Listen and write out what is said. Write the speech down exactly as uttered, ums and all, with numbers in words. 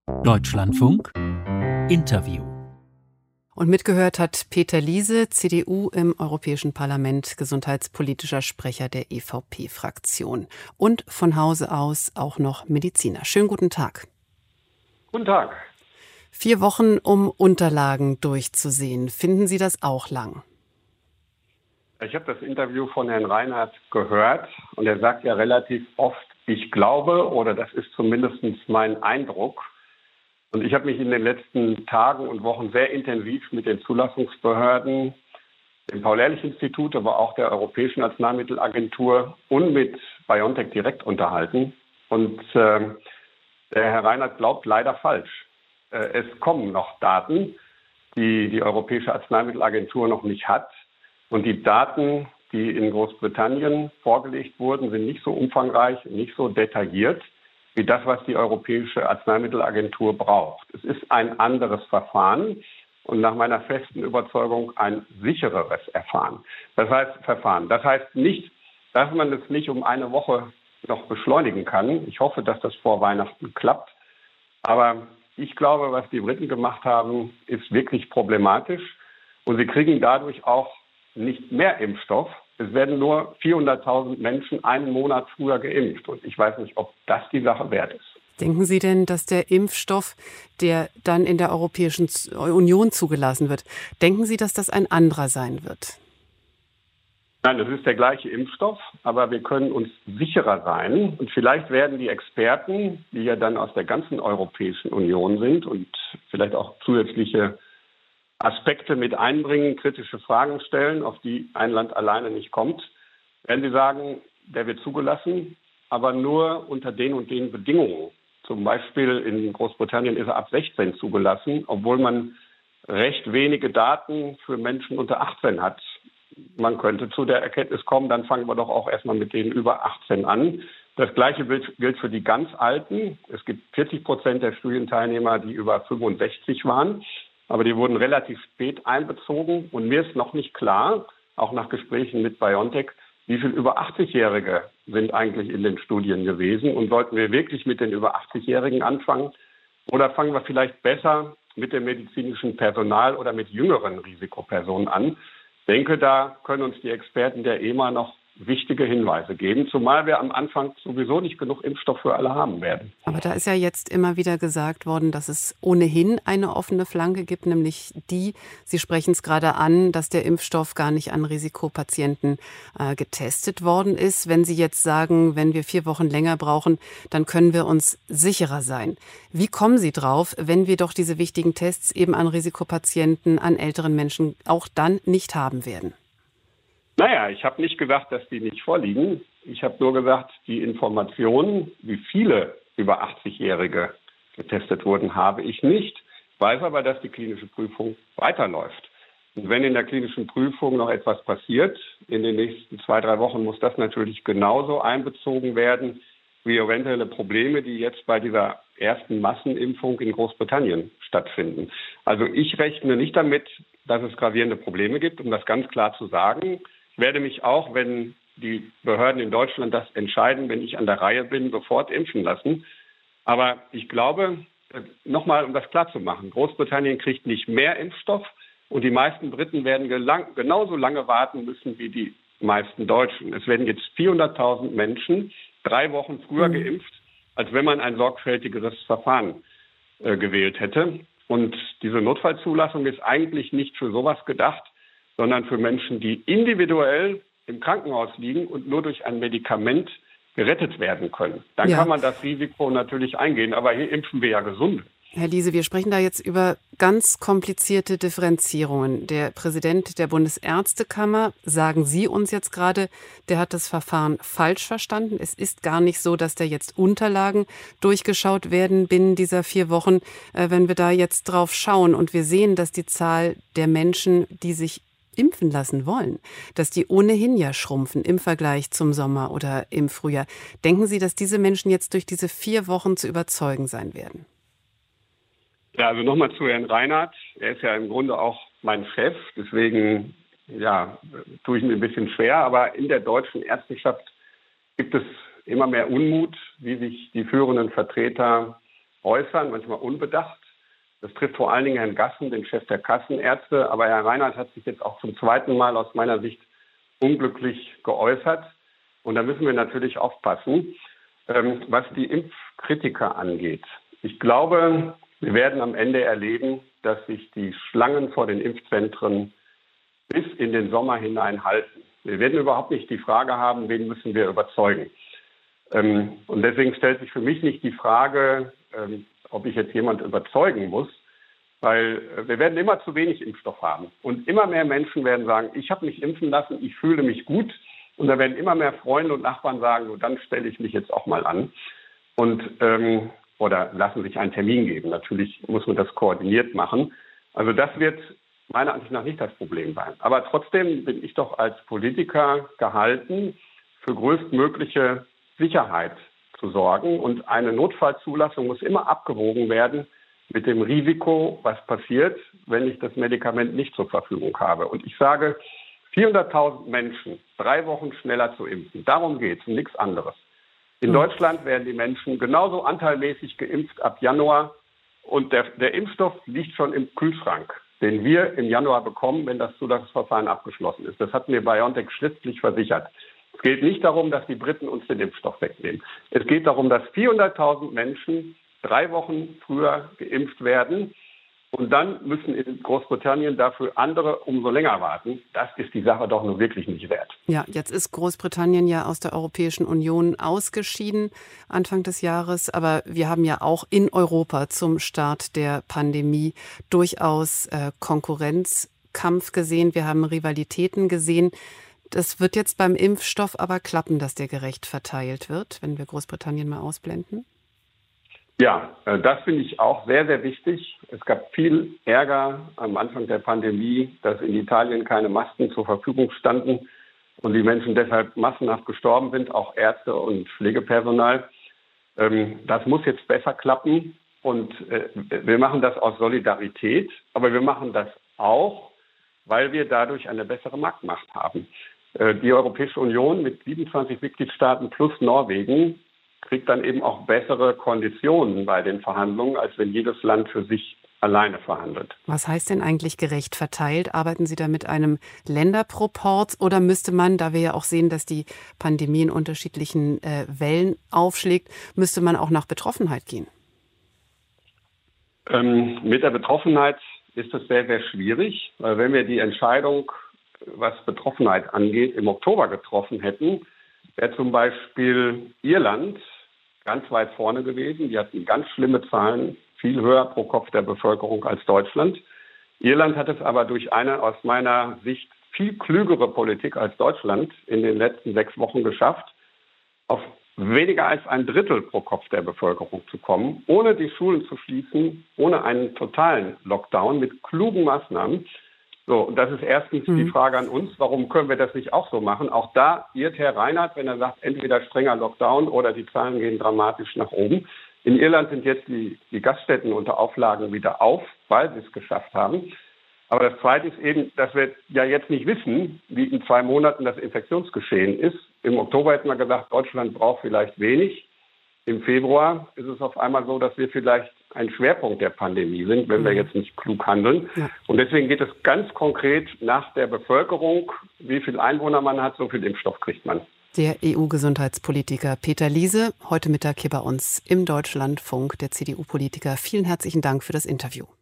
Deutschlandfunk Interview. Und mitgehört hat Peter Liese, C D U im Europäischen Parlament, gesundheitspolitischer Sprecher der E V P-Fraktion. Und von Hause aus auch noch Mediziner. Schönen guten Tag. Guten Tag. Vier Wochen, um Unterlagen durchzusehen. Finden Sie das auch lang? Ich habe das Interview von Herrn Reinhardt gehört und er sagt ja relativ oft, ich glaube, oder das ist zumindest mein Eindruck. Und ich habe mich in den letzten Tagen und Wochen sehr intensiv mit den Zulassungsbehörden, dem Paul-Ehrlich-Institut, aber auch der Europäischen Arzneimittelagentur und mit BioNTech direkt unterhalten. Und äh, der Herr Reinhardt glaubt leider falsch. Äh, es kommen noch Daten, die die Europäische Arzneimittelagentur noch nicht hat. Und die Daten, die in Großbritannien vorgelegt wurden, sind nicht so umfangreich, nicht so detailliert wie das, was die Europäische Arzneimittelagentur braucht. Es ist ein anderes Verfahren und nach meiner festen Überzeugung ein sichereres Verfahren. Das heißt, Verfahren. Das heißt nicht, dass man es nicht um eine Woche noch beschleunigen kann. Ich hoffe, dass das vor Weihnachten klappt. Aber ich glaube, was die Briten gemacht haben, ist wirklich problematisch. Und sie kriegen dadurch auch nicht mehr Impfstoff. Es werden nur vierhunderttausend Menschen einen Monat früher geimpft. Und ich weiß nicht, ob das die Sache wert ist. Denken Sie denn, dass der Impfstoff, der dann in der Europäischen Union zugelassen wird, denken Sie, dass das ein anderer sein wird? Nein, das ist der gleiche Impfstoff, aber wir können uns sicherer sein. Und vielleicht werden die Experten, die ja dann aus der ganzen Europäischen Union sind und vielleicht auch zusätzliche Aspekte mit einbringen, kritische Fragen stellen, auf die ein Land alleine nicht kommt, werden sie sagen, der wird zugelassen, aber nur unter den und den Bedingungen. Zum Beispiel in Großbritannien ist er ab sechzehn zugelassen, obwohl man recht wenige Daten für Menschen unter achtzehn hat. Man könnte zu der Erkenntnis kommen, dann fangen wir doch auch erstmal mit denen über achtzehn an. Das Gleiche gilt für die ganz Alten. Es gibt vierzig Prozent der Studienteilnehmer, die über fünfundsechzig waren. Aber die wurden relativ spät einbezogen. Und mir ist noch nicht klar, auch nach Gesprächen mit BioNTech, wie viele über achtzig-Jährige sind eigentlich in den Studien gewesen. Und sollten wir wirklich mit den über achtzig-Jährigen anfangen? Oder fangen wir vielleicht besser mit dem medizinischen Personal oder mit jüngeren Risikopersonen an? Ich denke, da können uns die Experten der E M A noch wichtige Hinweise geben, zumal wir am Anfang sowieso nicht genug Impfstoff für alle haben werden. Aber da ist ja jetzt immer wieder gesagt worden, dass es ohnehin eine offene Flanke gibt, nämlich die, Sie sprechen es gerade an, dass der Impfstoff gar nicht an Risikopatienten äh, getestet worden ist. Wenn Sie jetzt sagen, wenn wir vier Wochen länger brauchen, dann können wir uns sicherer sein. Wie kommen Sie drauf, wenn wir doch diese wichtigen Tests eben an Risikopatienten, an älteren Menschen auch dann nicht haben werden? Naja, ich habe nicht gesagt, dass die nicht vorliegen. Ich habe nur gesagt, die Informationen, wie viele über achtzig-Jährige getestet wurden, habe ich nicht. Ich weiß aber, dass die klinische Prüfung weiterläuft. Und wenn in der klinischen Prüfung noch etwas passiert, in den nächsten zwei, drei Wochen muss das natürlich genauso einbezogen werden, wie eventuelle Probleme, die jetzt bei dieser ersten Massenimpfung in Großbritannien stattfinden. Also ich rechne nicht damit, dass es gravierende Probleme gibt, um das ganz klar zu sagen. Ich werde mich auch, wenn die Behörden in Deutschland das entscheiden, wenn ich an der Reihe bin, sofort impfen lassen. Aber ich glaube, nochmal, um das klar zu machen, Großbritannien kriegt nicht mehr Impfstoff und die meisten Briten werden gelang, genauso lange warten müssen wie die meisten Deutschen. Es werden jetzt vierhunderttausend Menschen drei Wochen früher geimpft, als wenn man ein sorgfältigeres Verfahren äh, gewählt hätte. Und diese Notfallzulassung ist eigentlich nicht für sowas gedacht, sondern für Menschen, die individuell im Krankenhaus liegen und nur durch ein Medikament gerettet werden können. Dann ja. kann man das Risiko natürlich eingehen, aber hier impfen wir ja Gesunde. Herr Liese, wir sprechen da jetzt über ganz komplizierte Differenzierungen. Der Präsident der Bundesärztekammer, sagen Sie uns jetzt gerade, der hat das Verfahren falsch verstanden. Es ist gar nicht so, dass da jetzt Unterlagen durchgeschaut werden binnen dieser vier Wochen. Äh, wenn wir da jetzt drauf schauen und wir sehen, dass die Zahl der Menschen, die sich impfen lassen wollen, dass die ohnehin ja schrumpfen im Vergleich zum Sommer oder im Frühjahr. Denken Sie, dass diese Menschen jetzt durch diese vier Wochen zu überzeugen sein werden? Ja, also nochmal zu Herrn Reinhardt. Er ist ja im Grunde auch mein Chef, deswegen ja, tue ich mir ein bisschen schwer. Aber in der deutschen Ärzteschaft gibt es immer mehr Unmut, wie sich die führenden Vertreter äußern, manchmal unbedacht. Das trifft vor allen Dingen Herrn Gassen, den Chef der Kassenärzte. Aber Herr Reinhardt hat sich jetzt auch zum zweiten Mal aus meiner Sicht unglücklich geäußert. Und da müssen wir natürlich aufpassen, ähm, was die Impfkritiker angeht. Ich glaube, wir werden am Ende erleben, dass sich die Schlangen vor den Impfzentren bis in den Sommer hinein halten. Wir werden überhaupt nicht die Frage haben, wen müssen wir überzeugen. Ähm, und deswegen stellt sich für mich nicht die Frage, ähm, ob ich jetzt jemand überzeugen muss, weil äh, wir werden immer zu wenig Impfstoff haben. Und immer mehr Menschen werden sagen, ich habe mich impfen lassen, ich fühle mich gut. Und da werden immer mehr Freunde und Nachbarn sagen, so, dann stelle ich mich jetzt auch mal an. Und ähm, oder lassen sich einen Termin geben. Natürlich muss man das koordiniert machen. Also das wird meiner Ansicht nach nicht das Problem sein. Aber trotzdem bin ich doch als Politiker gehalten, für größtmögliche Sicherheit zu sorgen. Und eine Notfallzulassung muss immer abgewogen werden mit dem Risiko, was passiert, wenn ich das Medikament nicht zur Verfügung habe. Und ich sage, vierhunderttausend Menschen drei Wochen schneller zu impfen. Darum geht es, um nichts anderes. In Deutschland werden die Menschen genauso anteilmäßig geimpft ab Januar. Und der, der Impfstoff liegt schon im Kühlschrank, den wir im Januar bekommen, wenn das Zulassungsverfahren abgeschlossen ist. Das hat mir BioNTech schriftlich versichert. Es geht nicht darum, dass die Briten uns den Impfstoff wegnehmen. Es geht darum, dass vierhunderttausend Menschen drei Wochen früher geimpft werden. Und dann müssen in Großbritannien dafür andere umso länger warten. Das ist die Sache doch nur wirklich nicht wert. Ja, jetzt ist Großbritannien ja aus der Europäischen Union ausgeschieden Anfang des Jahres. Aber wir haben ja auch in Europa zum Start der Pandemie durchaus äh, Konkurrenzkampf gesehen. Wir haben Rivalitäten gesehen. Das wird jetzt beim Impfstoff aber klappen, dass der gerecht verteilt wird, wenn wir Großbritannien mal ausblenden? Ja, das finde ich auch sehr, sehr wichtig. Es gab viel Ärger am Anfang der Pandemie, dass in Italien keine Masken zur Verfügung standen und die Menschen deshalb massenhaft gestorben sind, auch Ärzte und Pflegepersonal. Das muss jetzt besser klappen und wir machen das aus Solidarität, aber wir machen das auch, weil wir dadurch eine bessere Marktmacht haben. Die Europäische Union mit siebenundzwanzig Mitgliedstaaten plus Norwegen kriegt dann eben auch bessere Konditionen bei den Verhandlungen, als wenn jedes Land für sich alleine verhandelt. Was heißt denn eigentlich gerecht verteilt? Arbeiten Sie da mit einem Länderproporz oder müsste man, da wir ja auch sehen, dass die Pandemie in unterschiedlichen äh, Wellen aufschlägt, müsste man auch nach Betroffenheit gehen? Ähm, mit der Betroffenheit ist es sehr, sehr schwierig, weil wenn wir die Entscheidung, was Betroffenheit angeht, im Oktober getroffen hätten, wäre zum Beispiel Irland ganz weit vorne gewesen. Die hatten ganz schlimme Zahlen, viel höher pro Kopf der Bevölkerung als Deutschland. Irland hat es aber durch eine aus meiner Sicht viel klügere Politik als Deutschland in den letzten sechs Wochen geschafft, auf weniger als ein Drittel pro Kopf der Bevölkerung zu kommen, ohne die Schulen zu schließen, ohne einen totalen Lockdown, mit klugen Maßnahmen. So, und das ist erstens mhm. die Frage an uns, warum können wir das nicht auch so machen? Auch da irrt Herr Reinhardt, wenn er sagt, entweder strenger Lockdown oder die Zahlen gehen dramatisch nach oben. In Irland sind jetzt die, die Gaststätten unter Auflagen wieder auf, weil sie es geschafft haben. Aber das Zweite ist eben, dass wir ja jetzt nicht wissen, wie in zwei Monaten das Infektionsgeschehen ist. Im Oktober hätten wir gesagt, Deutschland braucht vielleicht wenig. Im Februar ist es auf einmal so, dass wir vielleicht ein Schwerpunkt der Pandemie sind, wenn wir jetzt nicht klug handeln. Ja. Und deswegen geht es ganz konkret nach der Bevölkerung. Wie viel Einwohner man hat, so viel Impfstoff kriegt man. Der E U-Gesundheitspolitiker Peter Liese, heute Mittag hier bei uns im Deutschlandfunk, der C D U-Politiker. Vielen herzlichen Dank für das Interview.